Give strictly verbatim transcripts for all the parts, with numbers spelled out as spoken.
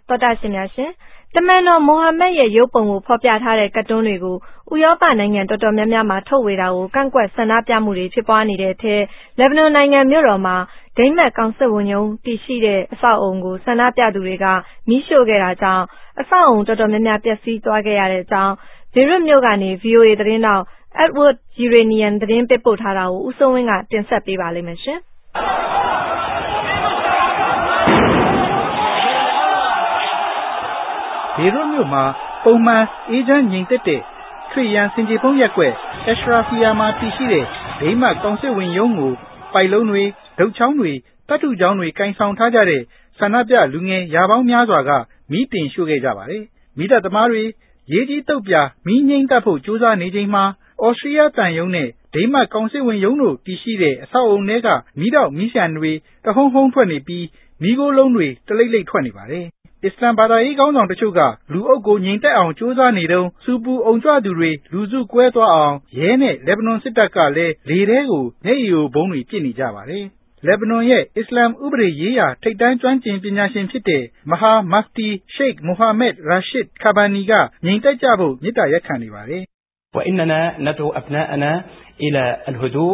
သောတာရှင်များရှင်တမန်တော်မိုဟာမက်ရဲ့ရုပ်ပုံကိုဖော်ပြထားတဲ့ကတ်တွန်းတွေကိုဥရောပနိုင်ငံတော်တော်များများမှာထုတ်ဝေတာကိုကန့်ကွက်ဆန္ဒပြမှုတွေဖြစ်ပွားနေတဲ့အထက်လက်ဘနွန်နိုင်ငံမြို့တော်မှာဒိန်းမတ်ကောင်စစ်ဝန်ရုံးတည်ရှိတဲ့အဆောက်အုံကိုဆန္ဒပြသူတွေကမီးရှို့ခဲ့တာကြောင့်အဆောက်အုံတော်တော်များများပျက်စီးသွားခဲ့ရတဲ့အကြောင်းဘေရွတ်မြို့ကနေ ဗွီအိုအေ သတင်းတောက် Edward Yeranian သတင်းပေးပို့ထားတာကိုဦးစိုးဝင်းကတင်ဆက်ပေးပါလိမ့်မယ်ရှင်ဘေရွတ်မြို့မှာပုံမှန်အေးချမ်းငြိမ်သက်တဲ့ခရစ်ယာန်စင်ကြေဖုံးရက်ကွက်အရှရာဖီယာမှာတည်ရှိတဲ့ဒိန်းမတ်ကောင်စစ်ဝင်ရုံးကိုပိုက်လုံးတွေဒုတ်ချောင်းတွေတတ်ထုချောင်းတွေကင်ဆောင်ထားကြတဲ့ဆန္ဒပြလူငယ်ရာပေါင်းများစွာကမီးတင်ရှို့ခဲ့ကြပါတယ်။မီးတပ်သမားတွေရေးကြီးတုတ်ပြမီးငြိမ်းတတ်ဖို့ကြိုးစားနေချိန်မှာဩစတြီးယားတန်ယုံနဲ့ဒိန်းမတ်ကောင်စစ်ဝင်ရုံးတို့တည်ရှိတဲ့အဆောက်အုံထဲကမီးတောက်မီးရှံတွေတဟုံးဟုံးထွက်နေပြီးမီးခိုးလုံးတွေတလိမ့်လိမ့်ထွက်နေပါတယ်။အစ္စလမ်ဘာသာရေးခေါင်းဆောင်တချို့ကလူအုပ်ကိုငြိမ်သက်အောင်ကြိုးစားနေတုန်းစူပူအုံကြွသူတွေလူစုကွဲသွားအောင်ရဲနဲ့လက်ဘနွန်စစ်တပ်ကလည်းလေထဲကိုမျက်ရည်ယိုဗုံးတွေပစ်နေကြပါတယ်။လက်ဘနွန်ရဲ့အစ္စလမ်ဥပဒေရေးရာထိပ်တန်းကျွမ်းကျင်ပညာရှင်ဖြစ်တဲ့မဟာမဖတီရှိတ်မိုဟာမက်ရာရှစ်ခါဘာနီကငြိမ်သက်ကြဖို့မေတ္တာရပ်ခံနေပါတယ်။ وإننا ندعو أبناءنا إلى الهدوء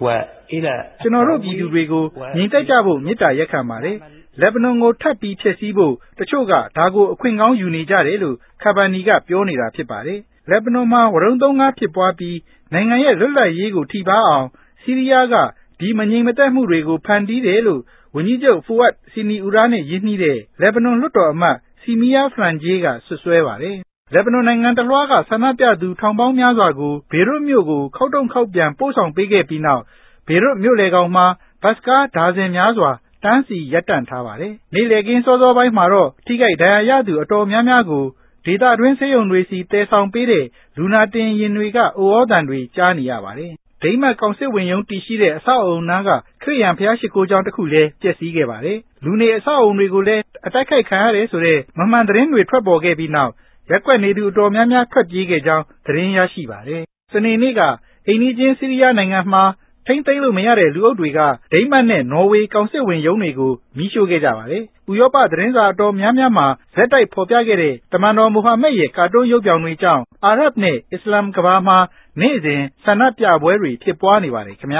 وإلى ကျွန်တော်တို့ပြည်သူတွေကိုငြိမ်သက်ကြဖို့မေတ္တာရပ်ခံပါတယ်။လက်ဘနွန်ကိုထပ်ပြီးဖျက်ဆီးဖို့တချို့ကဒါကိုအခွင့်ကောင်းယူနေကြတယ်လို့ခါဘာနီကပြောနေတာဖြစ်ပါတယ်။လက်ဘနွန်မှာဝရုန်းသုံးကားဖြစ်ပွားပြီးနိုင်ငံရဲ့လွတ်လပ်ရေးကိုထိပါအောင်ဆီးရီးယားကဒီမငြိမ်မသက်မှုတွေကိုဖန်တီးတယ်လို့ဝန်ကြီးချုပ်ဖူဝတ်စီနီအူရာနဲ့ရင်းနှီးတဲ့လက်ဘနွန်လွှတ်တော်အမတ်စီမီယာဖရန်ဂျေးကဆွဆွဲပါတယ်။လက်ဘနွန်နိုင်ငံတလွှားကဆန္ဒပြသူထောင်ပေါင်းများစွာကိုဘေရွတ်မြို့ကိုခောက်တုံခောက်ပြန်ပို့ဆောင်ပေးခဲ့ပြီးနောက်ဘေရွတ်မြို့လေကောင်မှာဘတ်စကားဒါဇင်များစွာတန်းစီရပ်တန့်ထားပါတယ်။နေ့လည်ခင်းစောစောပိုင်းမှာတော့ထိခိုက်ဒဏ်ရာရသူအတော်များများကိုဒေသတွင်းဆေးရုံတွေစီတည်ဆောင်ပေးတဲ့လူနာတင်ယာဉ်တွေကအိုဩသံတွေကြားနေရပါတယ်။ဒိန်းမတ်ကောင်စစ်ဝင်ရုံးတည်ရှိတဲ့အဆောက်အုံနားကခရစ်ယာန်ဘုရားရှိခိုးကျောင်းတစ်ခုလည်းပျက်စီးခဲ့ပါတယ်။လူနေအဆောက်အုံတွေကိုလည်းအတိုက်ခိုက်ခံရတယ်ဆိုတဲ့မမှန်သတင်းတွေထွက်ပေါ်ခဲ့ပြီးနောက်ရက်ကွက်နေသူအတော်များများထွက်ပြေးခဲ့ကြောင်းသတင်းရရှိပါတယ်။စနေနေ့ကအိမ်နီးချင်းဆီးရီးယားနိုင်ငံမှာထိမ့်သိမ်းလို့မရတဲ့လူအုပ်တွေကဒိန်းမတ်နဲ့နော်ဝေကောင်စစ်ဝင်ရုံးတွေကိုမီးရှို့ခဲ့ကြပါတယ်။ဥရောပသတင်းစာအတော်များများမှာဇက်တိုက်ဖော်ပြခဲ့တဲ့တမန်တော်မိုဟာမက်ရဲ့ကာတွန်းရုပ်ပြောင်တွေကြောင့်အာရပ်နဲ့အစ္စလမ်ကမ္ဘာမှာနေ့စဉ်ဆန္ဒပြပွဲတွေဖြစ်ပွားနေပါတယ်ခင်ဗျ